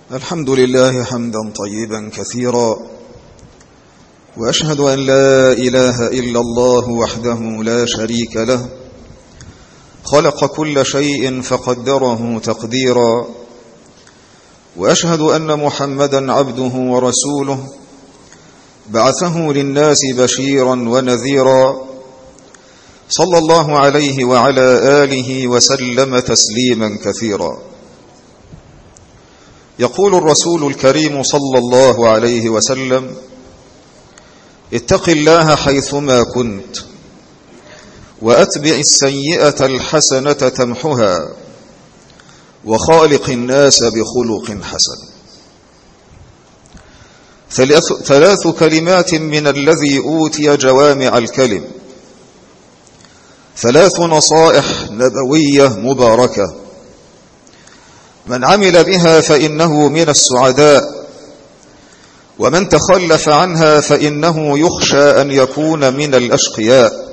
الحمد لله حمدا طيبا كثيرا، وأشهد أن لا إله إلا الله وحده لا شريك له، خلق كل شيء فقدره تقديرا، وأشهد أن محمدا عبده ورسوله بعثه للناس بشيرا ونذيرا، صلى الله عليه وعلى آله وسلم تسليما كثيرا. يقول الرسول الكريم صلى الله عليه وسلم: اتق الله حيثما كنت، وأتبع السيئة الحسنة تمحها، وخالق الناس بخلق حسن. ثلاث كلمات من الذي أوتي جوامع الكلم، ثلاث نصائح نبوية مباركة، من عمل بها فإنه من السعداء، ومن تخلف عنها فإنه يخشى أن يكون من الأشقياء.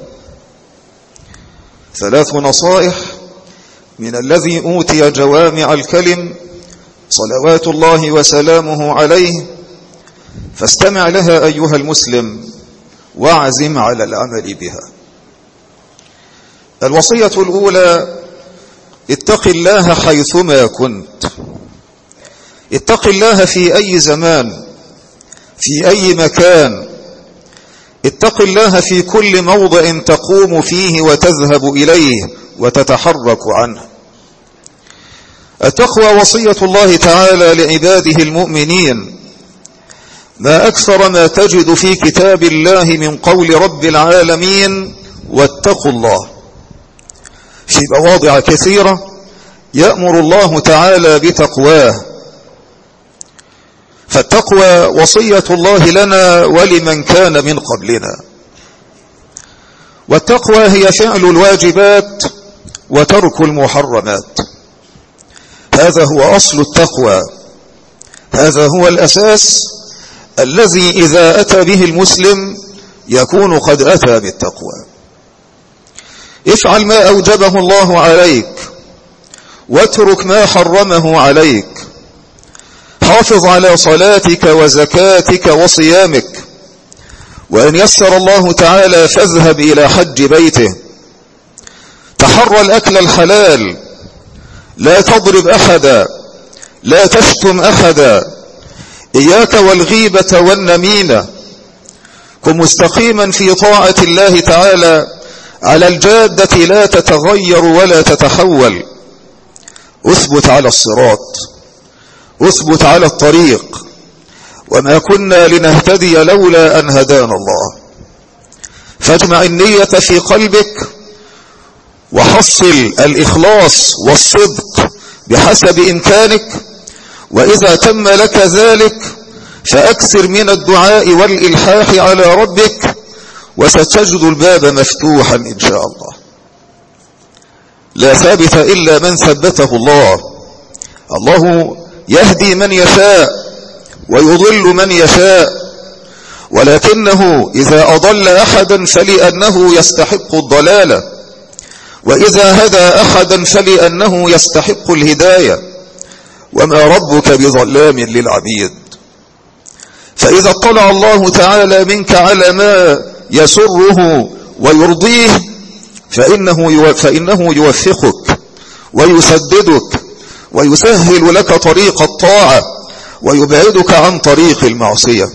ثلاث نصائح من الذي أوتي جوامع الكلم صلوات الله وسلامه عليه، فاستمع لها أيها المسلم واعزم على العمل بها. الوصية الأولى: اتق الله حيثما كنت. اتق الله في أي زمان، في أي مكان. اتق الله في كل موضع تقوم فيه وتذهب إليه وتتحرك عنه. التقوى وصية الله تعالى لعباده المؤمنين، ما أكثر ما تجد في كتاب الله من قول رب العالمين: واتقوا الله. في مواضع كثيرة يأمر الله تعالى بتقواه، فالتقوى وصية الله لنا ولمن كان من قبلنا. والتقوى هي فعل الواجبات وترك المحرمات، هذا هو أصل التقوى، هذا هو الأساس الذي إذا أتى به المسلم يكون قد أتى بالتقوى. افعل ما أوجبه الله عليك، واترك ما حرمه عليك. حافظ على صلاتك وزكاتك وصيامك، وإن يسر الله تعالى فاذهب إلى حج بيته. تحرى الأكل الحلال، لا تضرب أحدا، لا تشتم أحدا، إياك والغيبة والنميمة. كن مستقيما في طاعة الله تعالى على الجادة، لا تتغير ولا تتحول. اثبت على الصراط، اثبت على الطريق، وما كنا لنهتدي لولا أن هدانا الله. فاجمع النية في قلبك، وحصل الإخلاص والصدق بحسب إمكانك، وإذا تم لك ذلك فأكثر من الدعاء والإلحاح على ربك، وستجد الباب مفتوحا إن شاء الله. لا ثابت إلا من ثبته الله. الله يهدي من يشاء ويضل من يشاء، ولكنه إذا أضل أحدا فلأنه يستحق الضلالة، وإذا هدى أحدا فلأنه يستحق الهداية، وما ربك بظلام للعبيد. فإذا اطلع الله تعالى منك على ما يسره ويرضيه فإنه يوفقك ويسددك ويسهل لك طريق الطاعة ويبعدك عن طريق المعصية.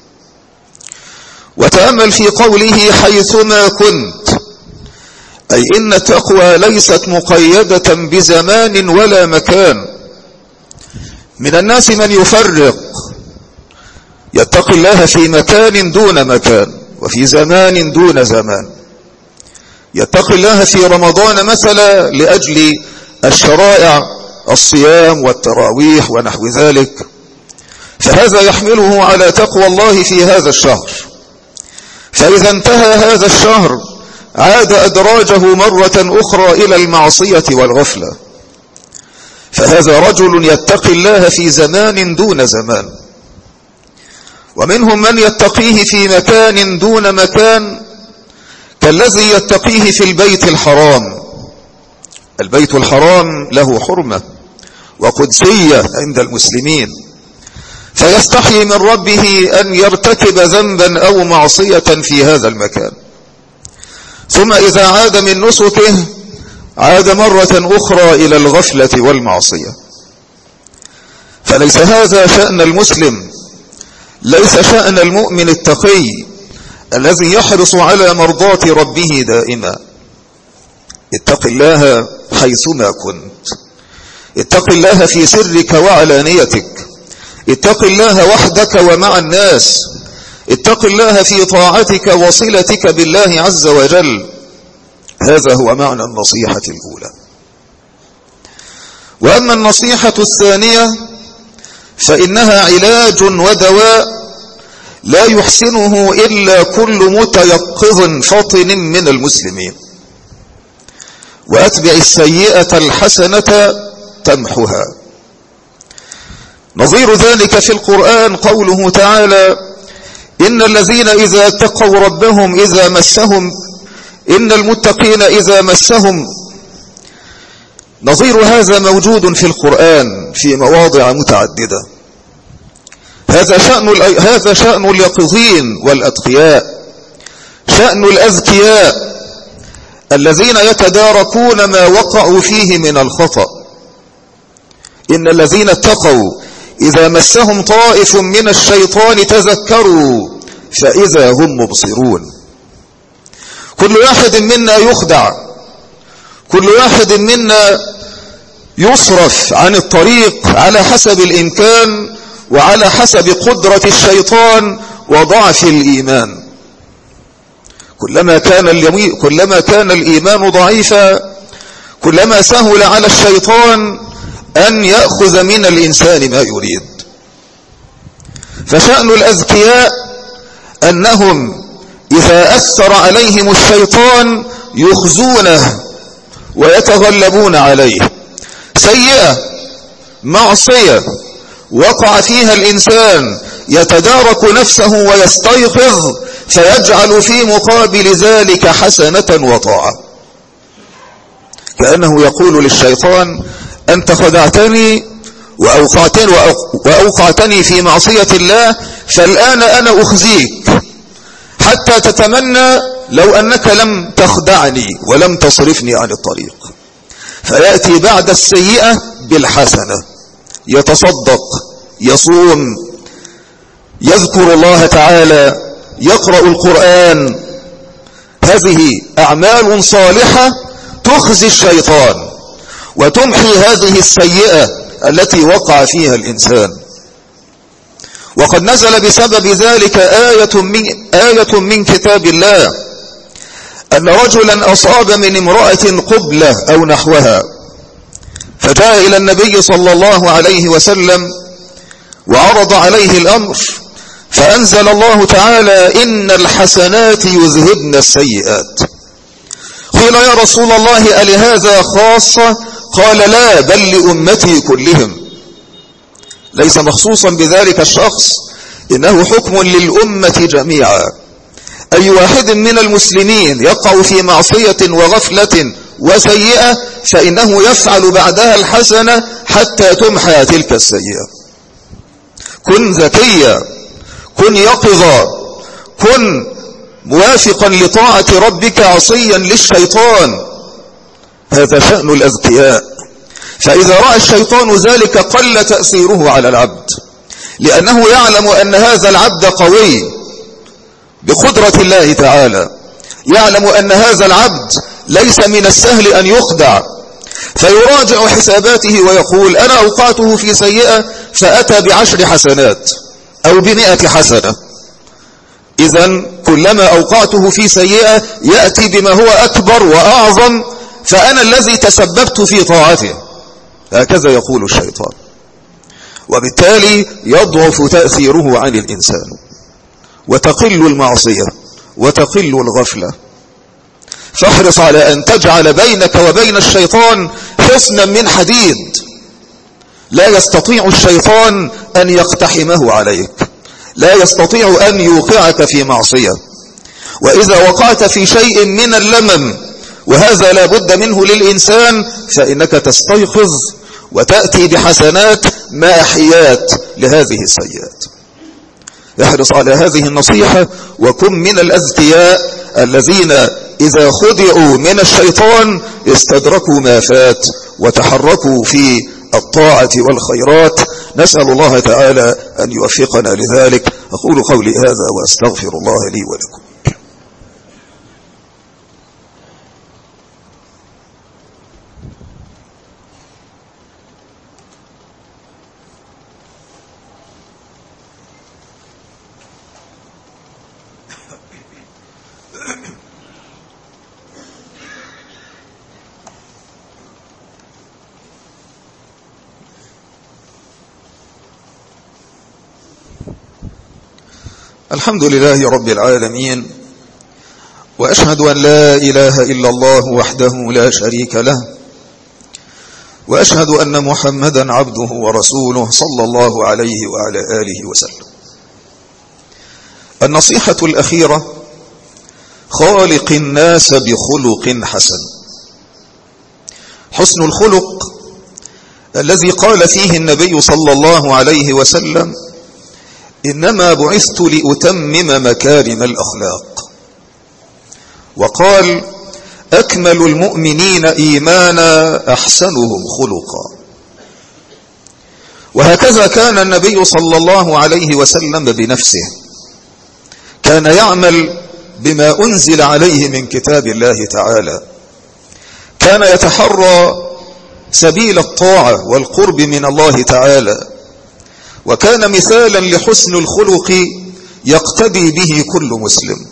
وتأمل في قوله حيثما كنت، أي إن التقوى ليست مقيدة بزمان ولا مكان. من الناس من يفرق، يتقي الله في مكان دون مكان، وفي زمان دون زمان. يتقي الله في رمضان مثلا لأجل الشرائع، الصيام والتراويح ونحو ذلك، فهذا يحمله على تقوى الله في هذا الشهر. فإذا انتهى هذا الشهر عاد أدراجه مرة أخرى إلى المعصية والغفلة. فهذا رجل يتقي الله في زمان دون زمان. ومنهم من يتقيه في مكان دون مكان، كالذي يتقيه في البيت الحرام. البيت الحرام له حرمة وقدسية عند المسلمين، فيستحي من ربه أن يرتكب ذنبا أو معصية في هذا المكان، ثم إذا عاد من نسكه عاد مرة أخرى إلى الغفلة والمعصية. فليس هذا شأن المسلم، ليس شأن المؤمن التقي الذي يحرص على مرضاة ربه دائما. اتق الله حيثما كنت، اتق الله في سرك وعلانيتك، اتق الله وحدك ومع الناس، اتق الله في طاعتك وصلتك بالله عز وجل. هذا هو معنى النصيحة الأولى. وأما النصيحة الثانية فإنها علاج ودواء لا يحسنه إلا كل متيقظ فطن من المسلمين. وأتبع السيئة الحسنة تمحها. نظير ذلك في القرآن قوله تعالى: إن الذين إذا اتقوا ربهم إذا مسهم، إن المتقين إذا مسهم. نظير هذا موجود في القرآن في مواضع متعددة. هذا شأن اليقظين والأتقياء، شأن الأذكياء الذين يتداركون ما وقعوا فيه من الخطأ. إن الذين اتقوا إذا مسهم طائف من الشيطان تذكروا فإذا هم مبصرون. كل واحد منا يخدع، كل واحد منا يصرف عن الطريق على حسب الإمكان وعلى حسب قدرة الشيطان وضعف الإيمان. كلما كان الإيمان ضعيفا كلما سهل على الشيطان أن يأخذ من الإنسان ما يريد. فشأن الأذكياء أنهم إذا أثر عليهم الشيطان يخزونه ويتغلبون عليه. سيئة معصية وقع فيها الإنسان يتدارك نفسه ويستيقظ فيجعل في مقابل ذلك حسنة وطاعة، كأنه يقول للشيطان: أنت خدعتني وأوقعتني في معصية الله، فالآن أنا أخزيك حتى تتمنى لو أنك لم تخدعني ولم تصرفني عن الطريق. فيأتي بعد السيئة بالحسنة، يتصدق، يصوم، يذكر الله تعالى، يقرأ القرآن. هذه أعمال صالحة تخزي الشيطان وتمحي هذه السيئة التي وقع فيها الإنسان. وقد نزل بسبب ذلك آية من كتاب الله أن رجلا أصاب من امرأة قبلة أو نحوها، فجاء إلى النبي صلى الله عليه وسلم وعرض عليه الأمر، فأنزل الله تعالى: إن الحسنات يذهبن السيئات. قيل: يا رسول الله ألهذا خاصة؟ قال: لا، بل لأمتي كلهم. ليس مخصوصا بذلك الشخص، إنه حكم للأمة جميعا. أي واحد من المسلمين يقع في معصية وغفلة وسيئة فإنه يفعل بعدها الحسنة حتى تمحى تلك السيئة. كن ذكيا، كن يقظا، كن موافقا لطاعة ربك عصيا للشيطان. هذا شأن الأذكياء. فإذا رأى الشيطان ذلك قل تأثيره على العبد، لأنه يعلم أن هذا العبد قوي بقدرة الله تعالى، يعلم أن هذا العبد ليس من السهل أن يخدع، فيراجع حساباته ويقول: أنا أوقعته في سيئة فأتى ب10 حسنات أو ب100 حسنة، إذن كلما أوقعته في سيئة يأتي بما هو أكبر وأعظم، فأنا الذي تسببت في طاعته. هكذا يقول الشيطان، وبالتالي يضعف تأثيره عن الإنسان وتقل المعصية وتقل الغفلة. فاحرص على أن تجعل بينك وبين الشيطان حصنا من حديد، لا يستطيع الشيطان أن يقتحمه عليك، لا يستطيع أن يوقعك في معصية. وإذا وقعت في شيء من اللمم، وهذا لا بد منه للإنسان، فإنك تستيقظ وتأتي بحسنات ماحيات لهذه السيئات. احرص على هذه النصيحة، وكن من الأذكياء الذين إذا خدعوا من الشيطان استدركوا ما فات وتحركوا في الطاعة والخيرات. نسأل الله تعالى أن يوفقنا لذلك. أقول قولي هذا وأستغفر الله لي ولكم. الحمد لله رب العالمين، وأشهد أن لا إله إلا الله وحده لا شريك له، وأشهد أن محمدا عبده ورسوله صلى الله عليه وعلى آله وسلم. النصيحة الأخيرة: خالق الناس بخلق حسن. حسن الخلق الذي قال فيه النبي صلى الله عليه وسلم: إنما بعثت لأتمم مكارم الأخلاق. وقال: أكمل المؤمنين إيمانا أحسنهم خلقا. وهكذا كان النبي صلى الله عليه وسلم بنفسه، كان يعمل بما أنزل عليه من كتاب الله تعالى، كان يتحرى سبيل الطاعة والقرب من الله تعالى، وكان مثالا لحسن الخلق يقتدي به كل مسلم.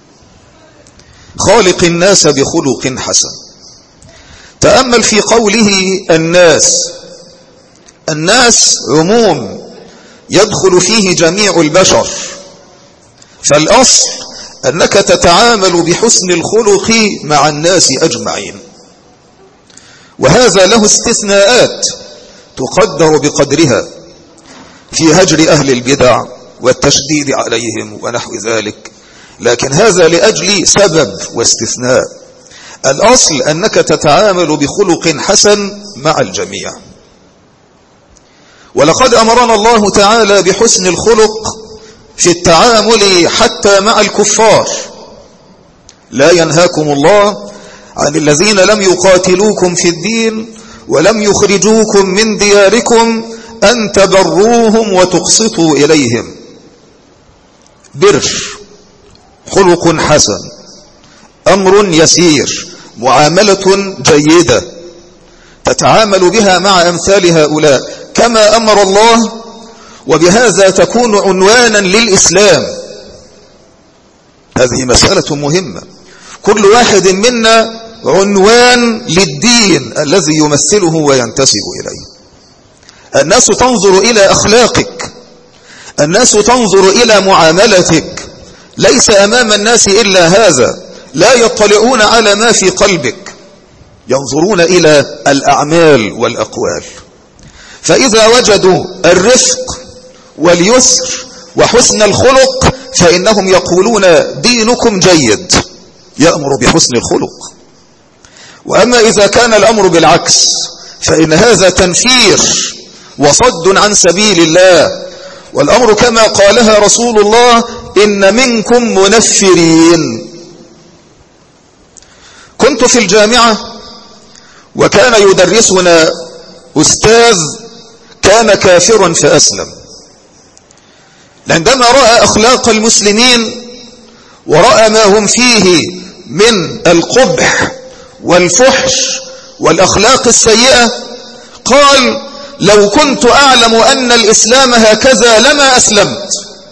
خالق الناس بخلق حسن. تأمل في قوله الناس عموم يدخل فيه جميع البشر، فالأصل أنك تتعامل بحسن الخلق مع الناس أجمعين، وهذا له استثناءات تقدر بقدرها في هجر أهل البدع والتشديد عليهم ونحو ذلك، لكن هذا لأجل سبب واستثناء. الأصل أنك تتعامل بخلق حسن مع الجميع. ولقد أمرنا الله تعالى بحسن الخلق في التعامل حتى مع الكفار. لا ينهاكم الله عن الذين لم يقاتلوكم في الدين ولم يخرجوكم من دياركم أن تبروهم وتقسطوا إليهم. بر، خلق حسن، أمر يسير، معاملة جيدة تتعامل بها مع أمثال هؤلاء كما أمر الله، وبهذا تكون عنوانا للإسلام. هذه مسألة مهمة. كل واحد منا عنوان للدين الذي يمثله وينتسب إليه. الناس تنظر إلى أخلاقك، الناس تنظر إلى معاملتك، ليس أمام الناس إلا هذا. لا يطلعون على ما في قلبك، ينظرون إلى الأعمال والأقوال. فإذا وجدوا الرفق واليسر وحسن الخلق فإنهم يقولون دينكم جيد، يأمر بحسن الخلق. وأما إذا كان الأمر بالعكس فإن هذا تنفير وصد عن سبيل الله. والأمر كما قالها رسول الله: إن منكم منفرين. كنت في الجامعة وكان يدرسنا أستاذ كان كافرا فأسلم. عندما رأى أخلاق المسلمين ورأى ما هم فيه من القبح والفحش والأخلاق السيئة قال: لو كنت أعلم أن الإسلام هكذا لما أسلمت.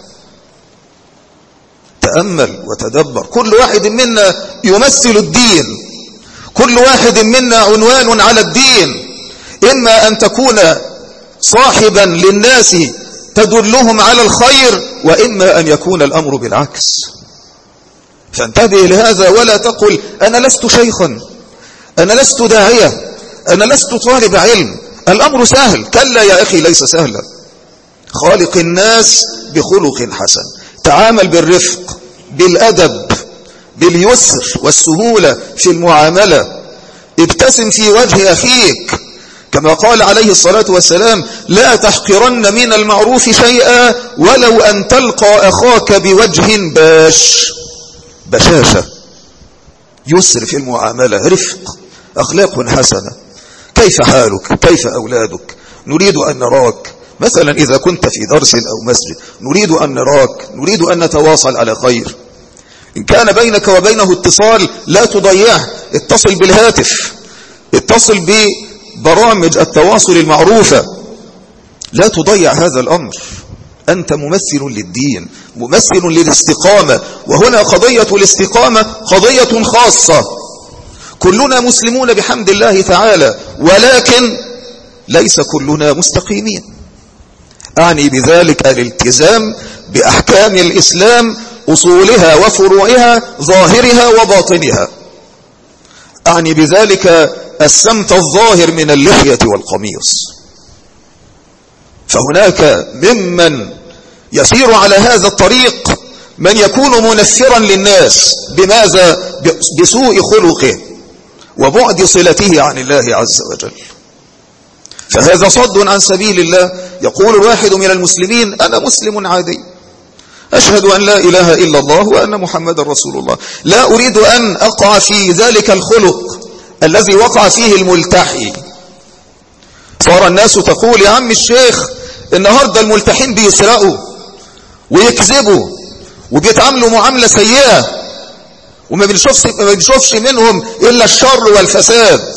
تأمل وتدبر. كل واحد منا يمثل الدين، كل واحد منا عنوان على الدين. إما أن تكون صاحبا للناس تدلهم على الخير، وإما أن يكون الأمر بالعكس. فانتبه لهذا ولا تقل: أنا لست شيخا، أنا لست داعية، أنا لست طالب علم، الأمر سهل. كلا يا أخي، ليس سهلا. خالق الناس بخلق حسن. تعامل بالرفق، بالأدب، باليسر والسهولة في المعاملة. ابتسم في وجه أخيك، كما قال عليه الصلاة والسلام: لا تحقرن من المعروف شيئا ولو أن تلقى أخاك بوجه بشاشة، يسر في المعاملة، رفق، أخلاق حسنة. كيف حالك؟ كيف أولادك؟ نريد أن نراك. مثلا إذا كنت في درس أو مسجد نريد أن نراك، نريد أن نتواصل على خير. إن كان بينك وبينه اتصال لا تضيعه، اتصل بالهاتف، اتصل ببرامج التواصل المعروفة، لا تضيع هذا الأمر. أنت ممثل للدين، ممثل للاستقامة، وهنا قضية الاستقامة قضية خاصة. كلنا مسلمون بحمد الله تعالى، ولكن ليس كلنا مستقيمين. أعني بذلك الالتزام بأحكام الإسلام، أصولها وفروعها، ظاهرها وباطنها. أعني بذلك السمت الظاهر من اللحية والقميص. فهناك ممن يسير على هذا الطريق من يكون منفرا للناس. بماذا؟ بسوء خلقه وبعد صلته عن الله عز وجل. فهذا صد عن سبيل الله. يقول الواحد من المسلمين: أنا مسلم عادي، أشهد أن لا إله إلا الله وأن محمد رسول الله، لا أريد أن أقع في ذلك الخلق الذي وقع فيه الملتحي. صار الناس تقول: يا عم الشيخ، النهاردة الملتحين بيسرقوا ويكذبوا وبيتعاملوا معاملة سيئة، وما بنشوفش منهم إلا الشر والفساد.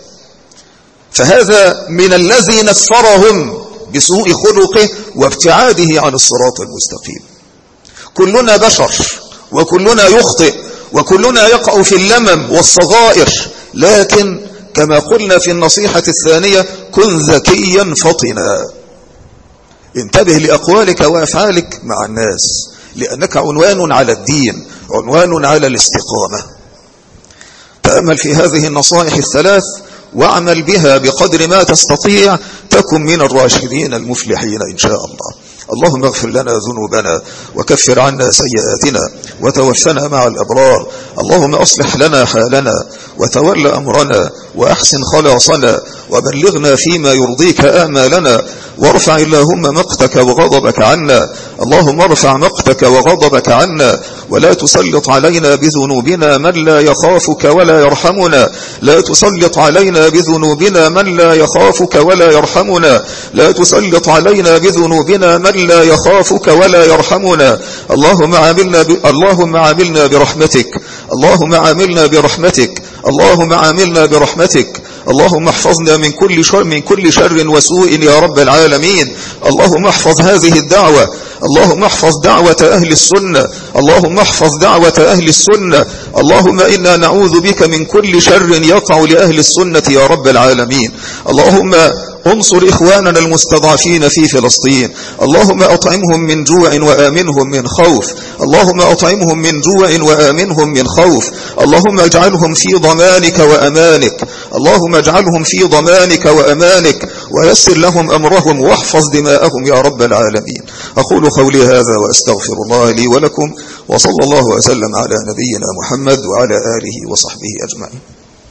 فهذا من الذي نفرهم بسوء خلقه وابتعاده عن الصراط المستقيم. كلنا بشر، وكلنا يخطئ، وكلنا يقع في اللمم والصغائر، لكن كما قلنا في النصيحة الثانية: كن ذكيا فطنا. انتبه لأقوالك وأفعالك مع الناس، لأنك عنوان على الدين، عنوان على الاستقامة. تأمل في هذه النصائح الثلاث واعمل بها بقدر ما تستطيع، تكن من الراشدين المفلحين إن شاء الله. اللهم اغفر لنا ذنوبنا وكفر عنا سيئاتنا وتوفنا مع الأبرار. اللهم أصلح لنا حالنا وتول أمرنا وأحسن خلاصنا وبلغنا فيما يرضيك آمالنا، وارفع اللهم مقتك وغضبك عنا. اللهم ارفع مقتك وغضبك عنا، ولا تسلط علينا بذنوبنا من لا يخافك ولا يرحمنا. لا تسلط علينا بذنوبنا من لا يخافك ولا يرحمنا. لا تسلط علينا بذنوبنا من لا يخافك ولا يرحمنا. اللهم عاملنا برحمتك، اللهم عاملنا برحمتك، اللهم عاملنا برحمتك. اللهم احفظنا من كل شر وسوء يا رب العالمين. اللهم احفظ هذه الدعوة، اللهم احفظ دعوة أهل السنة، اللهم احفظ دعوة أهل السنة. اللهم إنا نعوذ بك من كل شر يقع لأهل السنة يا رب العالمين. اللهم انصر إخواننا المستضعفين في فلسطين. اللهم أطعمهم من جوع وآمنهم من خوف. اللهم أطعمهم من جوع وآمنهم من خوف. اللهم اجعلهم في ضمانك وأمانك. اللهم اجعلهم في ضمانك وأمانك، ويسر لهم أمرهم واحفظ دماءهم يا رب العالمين. أقول قولي هذا وأستغفر الله لي ولكم، وصلى الله وسلم على نبينا محمد وعلى آله وصحبه أجمعين.